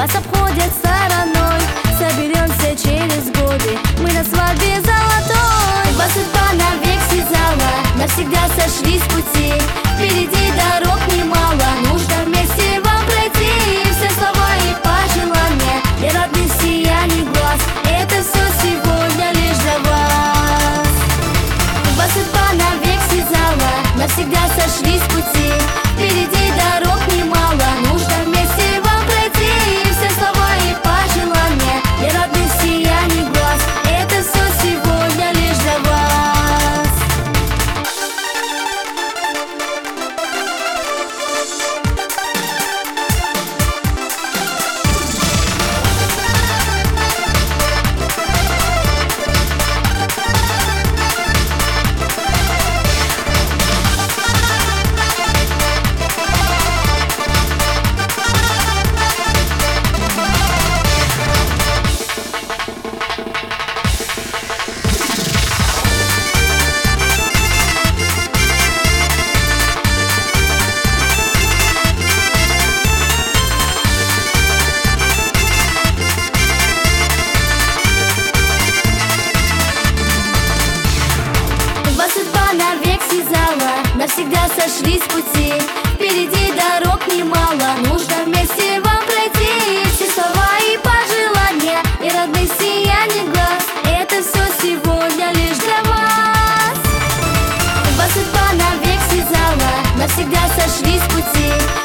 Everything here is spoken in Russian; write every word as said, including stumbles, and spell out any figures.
вас обходят стороной. Соберемся через годы, мы на свадьбе золотой. Вас судьба навек связала, навсегда сошлись с пути. Впереди дорог немало, нужно вместе вам пройти. Все слова и пожелания, и радость сияний глаз, это все сегодня лишь для вас. Вас судьба навек связала, навсегда сошлись с пути. Впереди дорог немало, нужно вместе вам пройти. Все слова и пожелания, и радость сияний глаз, это все сегодня лишь для вас. Навек связала, навсегда сошлись с пути. Впереди дорог немало, нужно вместе вам пройти. Все слова и пожелания, и родные сияния глаз, это все сегодня лишь для вас. Вас судьба навек связала, навсегда сошлись с пути.